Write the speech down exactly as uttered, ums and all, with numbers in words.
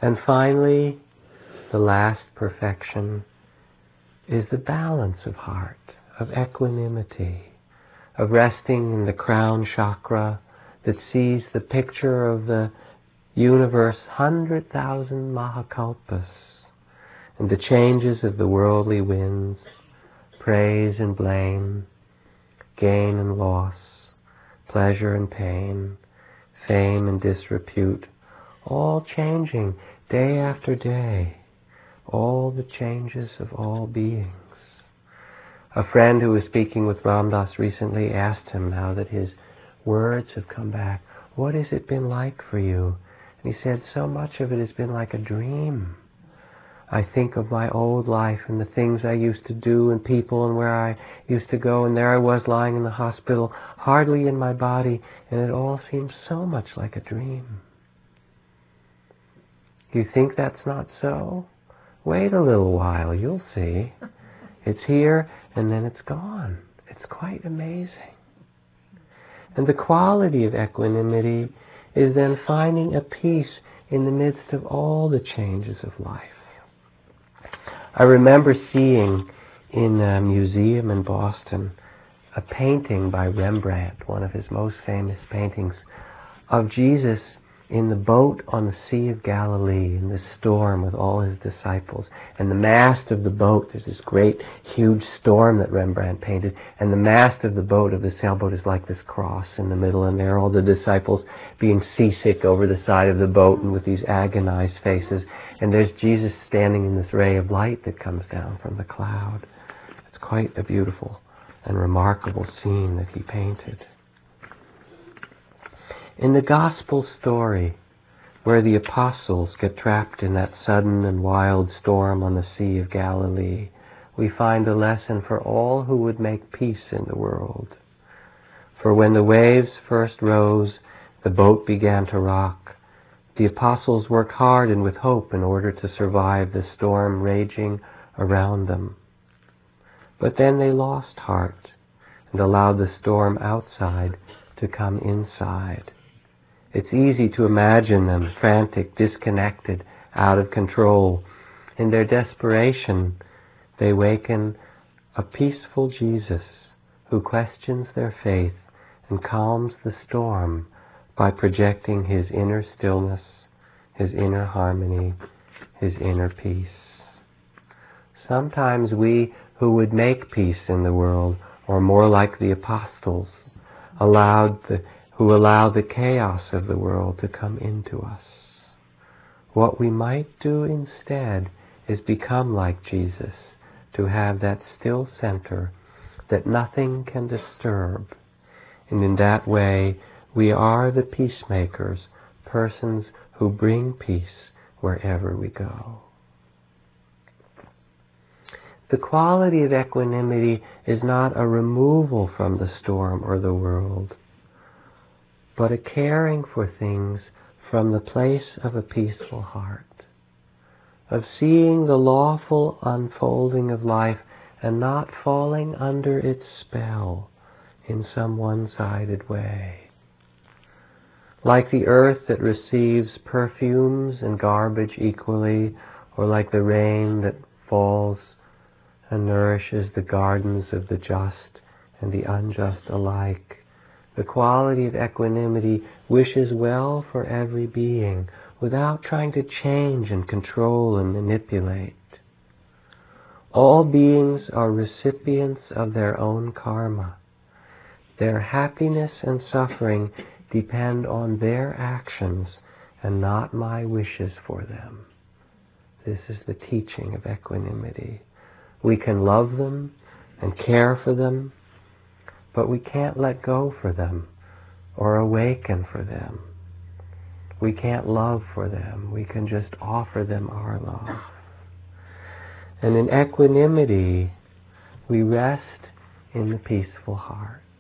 And finally, the last perfection is the balance of heart, of equanimity, of resting in the crown chakra that sees the picture of the universe hundred thousand mahakalpas, and the changes of the worldly winds, praise and blame, gain and loss, pleasure and pain, fame and disrepute, all changing day after day, all the changes of all beings. A friend who was speaking with Ram Dass recently asked him, now that his words have come back, what has it been like for you? And he said, so much of it has been like a dream. I think of my old life and the things I used to do and people and where I used to go, and there I was lying in the hospital, hardly in my body, and it all seems so much like a dream. You think that's not so? Wait a little while, you'll see. It's here and then it's gone. It's quite amazing. And the quality of equanimity is then finding a peace in the midst of all the changes of life. I remember seeing in a museum in Boston a painting by Rembrandt, one of his most famous paintings, of Jesus in the boat on the Sea of Galilee in this storm with all his disciples. And the mast of the boat, there's this great huge storm that Rembrandt painted, and the mast of the boat, of the sailboat, is like this cross in the middle, and there are all the disciples being seasick over the side of the boat and with these agonized faces. And there's Jesus standing in this ray of light that comes down from the cloud. It's quite a beautiful and remarkable scene that he painted. In the gospel story, where the apostles get trapped in that sudden and wild storm on the Sea of Galilee, we find a lesson for all who would make peace in the world. For when the waves first rose, the boat began to rock. The apostles worked hard and with hope in order to survive the storm raging around them. But then they lost heart and allowed the storm outside to come inside. It's easy to imagine them frantic, disconnected, out of control. In their desperation, they waken a peaceful Jesus who questions their faith and calms the storm by projecting his inner stillness, his inner harmony, his inner peace. Sometimes we who would make peace in the world are more like the apostles, allowed the who allow the chaos of the world to come into us. What we might do instead is become like Jesus, to have that still center that nothing can disturb. And in that way, we are the peacemakers, persons who bring peace wherever we go. The quality of equanimity is not a removal from the storm or the world, but a caring for things from the place of a peaceful heart, of seeing the lawful unfolding of life and not falling under its spell in some one-sided way. Like the earth that receives perfumes and garbage equally, or like the rain that falls and nourishes the gardens of the just and the unjust alike, the quality of equanimity wishes well for every being without trying to change and control and manipulate. All beings are recipients of their own karma. Their happiness and suffering depend on their actions and not my wishes for them. This is the teaching of equanimity. We can love them and care for them, but we can't let go for them or awaken for them. We can't love for them. We can just offer them our love. And in equanimity, we rest in the peaceful heart.